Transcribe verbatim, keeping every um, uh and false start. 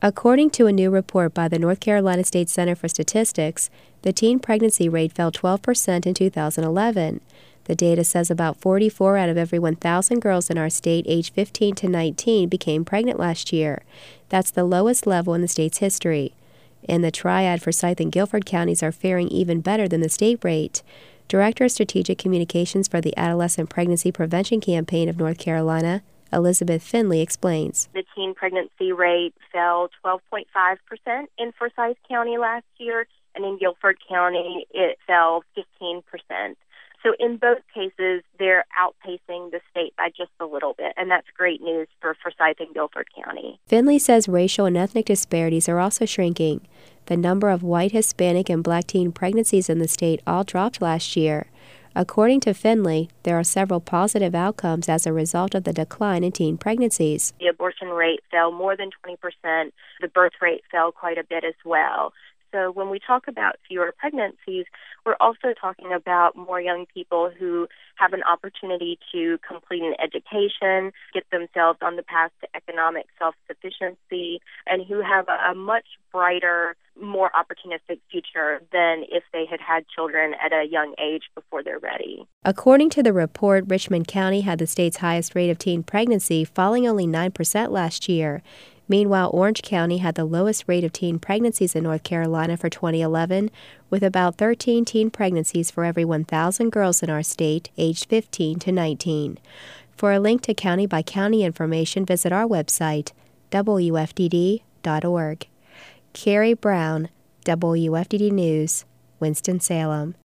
According to a new report by the North Carolina State Center for Statistics, the teen pregnancy rate fell twelve percent in two thousand eleven. The data says about forty-four out of every one thousand girls in our state aged fifteen to nineteen became pregnant last year. That's the lowest level in the state's history. And the triad, Forsyth and Guilford counties are faring even better than the state rate. Director of Strategic Communications for the Adolescent Pregnancy Prevention Campaign of North Carolina, Elizabeth Finley, explains. The teen pregnancy rate fell twelve point five percent in Forsyth County last year, and in Guilford County it fell fifteen percent. So in both cases, they're outpacing the state by just a little bit, and that's great news for Forsyth and Guilford County. Finley says racial and ethnic disparities are also shrinking. The number of white, Hispanic, and black teen pregnancies in the state all dropped last year. According to Finley, there are several positive outcomes as a result of the decline in teen pregnancies. The abortion rate fell more than twenty percent. The birth rate fell quite a bit as well. So when we talk about fewer pregnancies, we're also talking about more young people who have an opportunity to complete an education, get themselves on the path to economic self-sufficiency, and who have a, a much brighter, more opportunistic future than if they had had children at a young age before they're ready. According to the report, Richmond County had the state's highest rate of teen pregnancy, falling only nine percent last year. Meanwhile, Orange County had the lowest rate of teen pregnancies in North Carolina for twenty eleven, with about thirteen teen pregnancies for every one thousand girls in our state aged fifteen to nineteen. For a link to county-by-county information, visit our website, W F D D dot org. Carrie Brown, W F D D News, Winston-Salem.